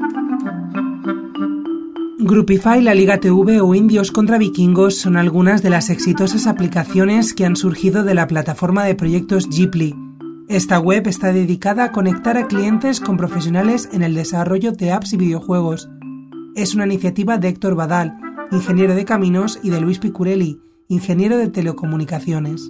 Groupify, la Liga TV o Indios contra Vikingos son algunas de las exitosas aplicaciones que han surgido de la plataforma de proyectos Jeeply. Esta web está dedicada a conectar a clientes con profesionales en el desarrollo de apps y videojuegos. Es una iniciativa de Héctor Badal, ingeniero de caminos, y de Luis Picurelli, ingeniero de telecomunicaciones.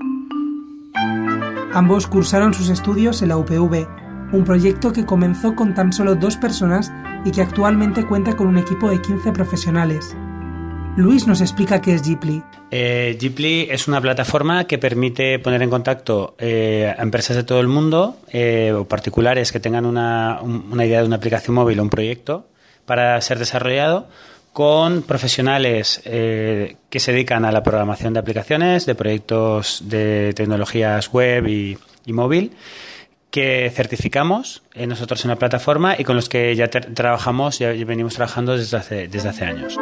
Ambos cursaron sus estudios en la UPV, un proyecto que comenzó con tan solo 2 personas y que actualmente cuenta con un equipo de 15 profesionales. Luis nos explica qué es Jeeply. Jeeply es una plataforma que permite poner en contacto a empresas de todo el mundo o particulares que tengan una idea de una aplicación móvil o un proyecto para ser desarrollado con profesionales que se dedican a la programación de aplicaciones, de proyectos de tecnologías web y móvil, que certificamos nosotros en la plataforma y con los que ya trabajamos, ya venimos trabajando desde hace años.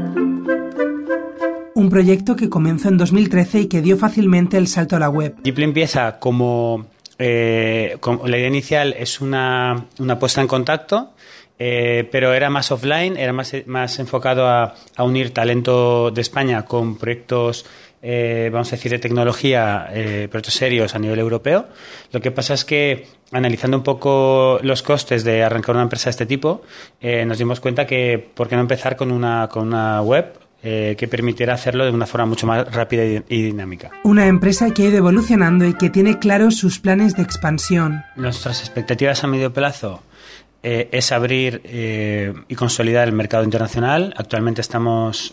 Un proyecto que comenzó en 2013 y que dio fácilmente el salto a la web. Jeeply empieza como la idea inicial es una puesta en contacto, pero era más offline, era más enfocado a unir talento de España con proyectos vamos a decir, de tecnología, proyectos serios a nivel europeo. Lo que pasa es que, analizando un poco los costes de arrancar una empresa de este tipo, nos dimos cuenta que por qué no empezar con una web que permitiera hacerlo de una forma mucho más rápida y dinámica. Una empresa que ha ido evolucionando y que tiene claros sus planes de expansión. Nuestras expectativas a medio plazo es abrir y consolidar el mercado internacional. Actualmente estamos,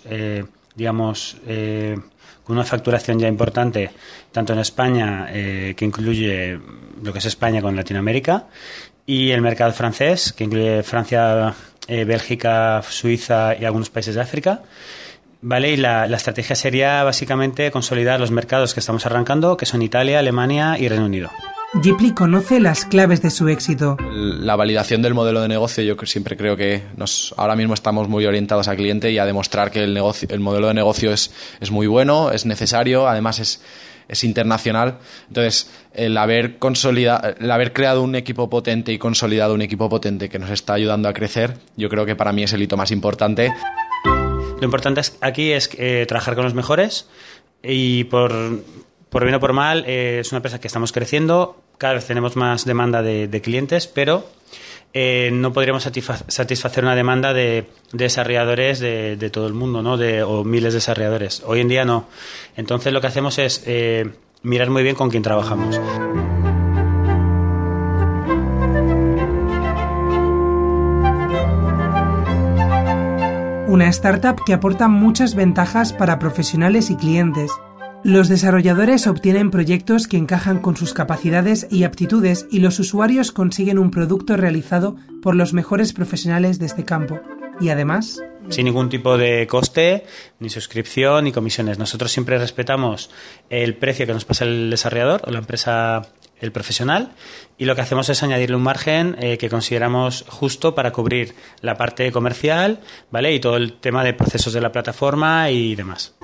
con una facturación ya importante, tanto en España, que incluye lo que es España con Latinoamérica, y el mercado francés, que incluye Francia, Bélgica, Suiza y algunos países de África. ¿Vale? Y la estrategia sería básicamente consolidar los mercados que estamos arrancando, que son Italia, Alemania y Reino Unido. Jeeply conoce las claves de su éxito. La validación del modelo de negocio, yo siempre creo que ahora mismo estamos muy orientados al cliente y a demostrar que el modelo de negocio es muy bueno, es necesario, además es internacional. Entonces, el haber creado un equipo potente y consolidado un equipo potente que nos está ayudando a crecer, yo creo que para mí es el hito más importante. Lo importante aquí es trabajar con los mejores y por bien o por mal, es una empresa que estamos creciendo, cada vez tenemos más demanda de clientes, pero no podríamos satisfacer una demanda de desarrolladores de todo el mundo, ¿no? O miles de desarrolladores. Hoy en día no. Entonces lo que hacemos es mirar muy bien con quién trabajamos. Una startup que aporta muchas ventajas para profesionales y clientes. Los desarrolladores obtienen proyectos que encajan con sus capacidades y aptitudes y los usuarios consiguen un producto realizado por los mejores profesionales de este campo. Y además, sin ningún tipo de coste, ni suscripción, ni comisiones. Nosotros siempre respetamos el precio que nos pasa el desarrollador o la empresa, el profesional, y lo que hacemos es añadirle un margen que consideramos justo para cubrir la parte comercial, ¿vale? Y todo el tema de procesos de la plataforma y demás.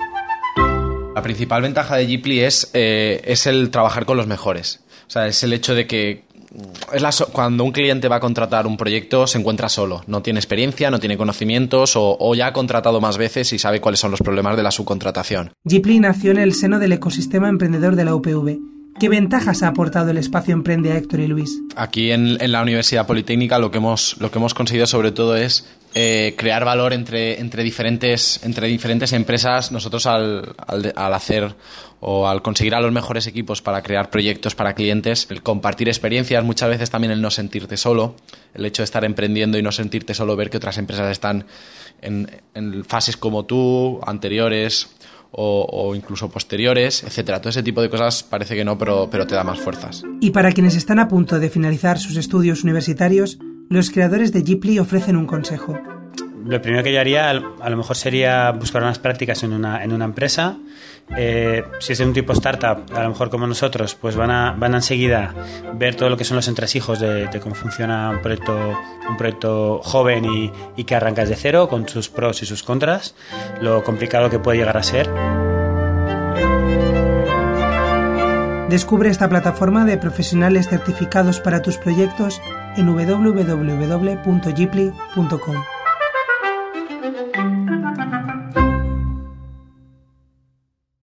La principal ventaja de Jeeply es el trabajar con los mejores. O sea, es el hecho de que cuando un cliente va a contratar un proyecto se encuentra solo, no tiene experiencia, no tiene conocimientos o ya ha contratado más veces y sabe cuáles son los problemas de la subcontratación. Jeeply nació en el seno del ecosistema emprendedor de la UPV. ¿Qué ventajas ha aportado el espacio Emprende a Héctor y Luis? Aquí en la Universidad Politécnica lo que hemos conseguido sobre todo es crear valor entre diferentes empresas. Nosotros al hacer o al conseguir a los mejores equipos para crear proyectos para clientes, el compartir experiencias, muchas veces también el no sentirte solo, el hecho de estar emprendiendo y no sentirte solo, ver que otras empresas están en fases como tú, anteriores o incluso posteriores, etcétera. Todo ese tipo de cosas parece que no, pero te da más fuerzas. Y para quienes están a punto de finalizar sus estudios universitarios, los creadores de Jeeply ofrecen un consejo. Lo primero que yo haría a lo mejor sería buscar unas prácticas en una empresa. Si es de un tipo startup, a lo mejor como nosotros, pues van a enseguida ver todo lo que son los entresijos de cómo funciona un proyecto joven y que arrancas de cero, con sus pros y sus contras, lo complicado que puede llegar a ser. Descubre esta plataforma de profesionales certificados para tus proyectos en www.ghibli.com.